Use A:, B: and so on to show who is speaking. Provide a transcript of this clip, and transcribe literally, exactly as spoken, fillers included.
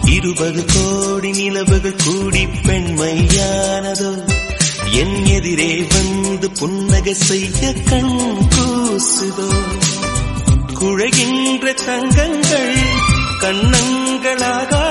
A: இருபது கோடி நிலவுகள் கூடி பெண்மையானதோ என் எதிரே வந்து புன்னகை செய்ய கண் கூசுதோ குழைகின்ற தங்கங்கள் கண்ணங்களாக